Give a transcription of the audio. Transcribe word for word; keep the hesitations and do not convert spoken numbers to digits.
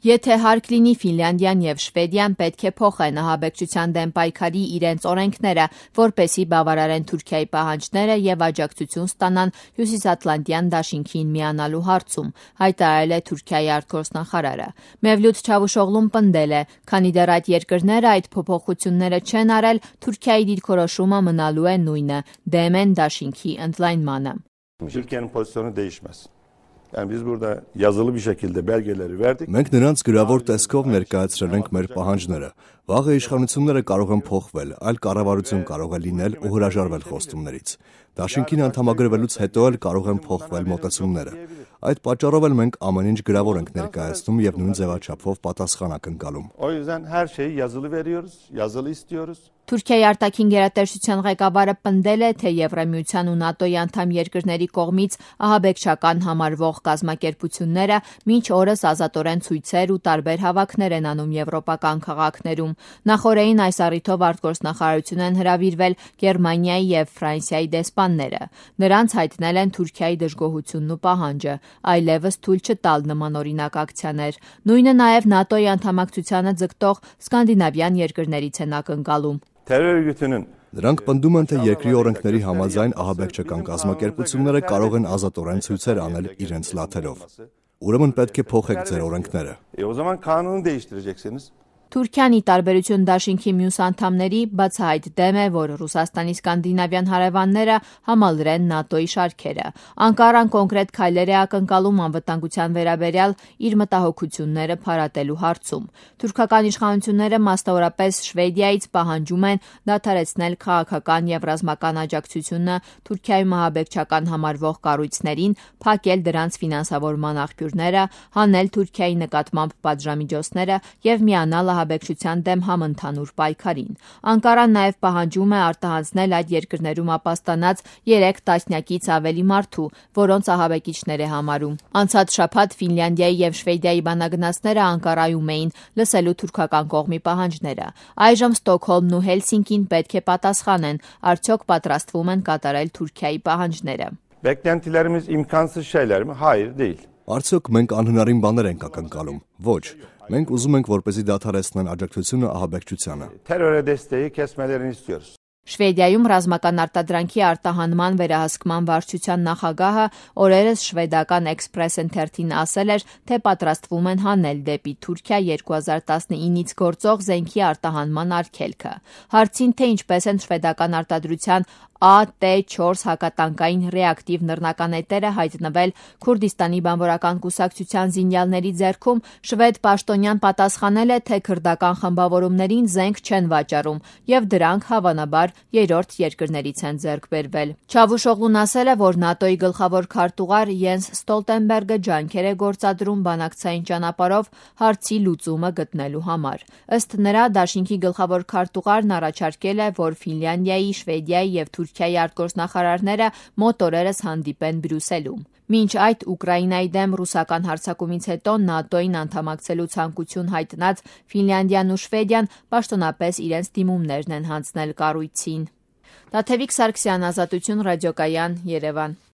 Եթե հարկ լինի Ֆինլանդիան եւ Շվեդիան պետք է փոխեն ահաբեկչության դեմ պայքարի իրենց օրենքները, որպեսզի բավարարեն Թուրքիայի պահանջները եւ աջակցություն ստանան Հյուսիսատլանտյան դաշինքին միանալու հարցում, հայտարարել է Թուրքիայի արտգործնախարարը։ Մևլութ Չավուշօղլուն պնդել է, քանի դեռ այդ երկրները այդ փոփոխությունները չեն արել, Թուրքիայի դիրքորոշումը մնալու է նույնը՝ դեմ են դաշինքի ընդլայնմանը։ Türkiye'nin pozisyonu değişmez. Yani biz burada yazılı bir şekilde belgeleri verdik. Մենք նրանց գրավոր տեսքով ներկայացրել ենք մեր պահանջները։ Վաղը իշխանությունները կարող են փոխվել, այլ կառավարություն կարող է լինել ու հրաժարվել խոստումներից։ Դաշինքին անդամագրվելուց հետո էլ կարող են փոխվել մոտեցումները։ Այդ պատճառով էլ մենք ամեն ինչ գրավոր ենք ներկայացնում եւ նույն ձևաչափով պատասխան ակնկալում։ O yüzden her şeyi yazılı veriyoruz, yazılı istiyoruz. Թուրքիայի արտաքին գերատեսչության ղեկավարը պնդել է, թե Եվրամիության ու ՆԱՏՕ-ի անդամ երկրների կողմից ահաբեկչական համարվող կազմակերպությունները մինչ օրս ազատորեն ցույցեր ու տարբեր հավաքներ են անում եվրոպական քաղաքներում։ Նախորդին այս առիթով արտգործնախարարություն են հրավիրվել Գերմանիայի եւ Ֆրանսիայի դեսպանները։ Նրանց հայտնել են Թուրքիայի դժգոհությունն ու պահանջը, այլևս թույլ չտալ նմանօրինակ ակցիաներ։ Նույնը նաեւ ՆԱՏՕ-ի անդամակցությանը ձգտող սկանդինավյան երկրներից են ակնկալում։ Terör örgütünün Նրանք պնդում են, թե երկրի օրենքների համաձայն ահաբեկչական կազմակերպությունները կարող են ազատորեն ցույցեր անել իրենց լաթերով։ Ուրեմն պետք է փոխեք ձեր օրենքները։ E o zaman kanunu değiştireceksiniz. Թուրքիան ի տարբերություն դաշինքի մյուս անդամների բացահայտ դեմ է, որ Ռուսաստանի սկանդինավյան հարևանները համալրեն ՆԱՏՕ-ի շարքերը։ Անկարան կոնկրետ քայլեր է ակնկալում անվտանգության վերաբերյալ իր մտահոգությունները փարատելու հարցում։ Թուրքական իշխանությունները մասնավորապես Շվեդիայից պահանջում են դադարեցնել քաղաքական եւ ռազմական աջակցությունը Թուրքիայում ահաբեկչական համարվող կառույցներին, փակել դրանց ֆինանսավորման աղբյուրները, հանել Թուրքիայի նկատմամբ պատժամիջոցները եւ միանալ ահաբեկչության դեմ համընդհանուր պայքարին։ Անկարան նաև պահանջում է արտահանձնել այդ երկրներում ապաստանած երեք տասնյակից ավելի մարդու, որոնց ահաբեկիչներ է համարում։ Անցած շաբաթ Ֆինլանդիայի եւ Շվեդիայի բանագնացները Անկարայում էին լսելու թուրքական կողմի պահանջները։ Այժմ Ստոկհոլմն ու Հելսինկին պետք է պատասխանեն, արդյոք պատրաստվում են կատարել Թուրքիայի պահանջները։ Beklentilerimiz imkansız şeyler mi? Hayır, değil. Արդյոք մենք անհնարին բաներ ենք ակնկալում։ Ոչ։ Մենք ուզում ենք, որպեսզի դադարեցնեն աջակցությունը ահաբեկչությանը։ Teröre desteği kesmelerini istiyoruz. Շվեդիայում ռազմական արտադրանքի արտահանման վերահսկման վարչության նախագահը օրերս շվեդական Էքսպրես ընթերցին ասել էր, թե պատրաստվում են հանել դեպի Թուրքիա երկու հազար տասնինից գործող զենքի արտահանման արգելքը։ Հարցին, թե ինչպես են շվեդական արտադրության A T չորս հակատանկային ռեակտիվ նռնականետերը հայտնվել Քուրդիստանի բանվորական կուսակցության զինյալների ձեռքում, շվեդ պաշտոնյան պատասխանել է, թե քրդական խմբավորումներին զենք չեն վաճառում եւ դրանք հավանաբար երրորդ երկրներից են ձեռք բերվել։ Չավուշօղլուն ասել է, որ ՆԱՏՕ-ի գլխավոր քարտուղար Յենս Ստոլտենբերգը ջանքեր է գործադրում բանակցային ճանապարհով հարցի լուծումը գտնելու համար։ Ըստ նրա, դաշինքի գլխավոր քարտուղարն առաջարկել է, որ Ֆինլանդիայի, Շվեդիայի եւ Թուրքիայի արտգործնախարարները մոտ օրերս հանդիպեն Բրյուսելում։ Մինչ այդ Ուկրաինայի դեմ ռուսական հարձակումից հետո ՆԱՏՕ-ին անդամակցելու ցանկություն հայտնած Ֆինլանդիան ու Շվեդիան պաշտոնապես իրենց դիմումներն են հանձնել կառույցին։ Տաթևիկ Սարգսյան, Ազատություն ռադիոկայան, Երևան։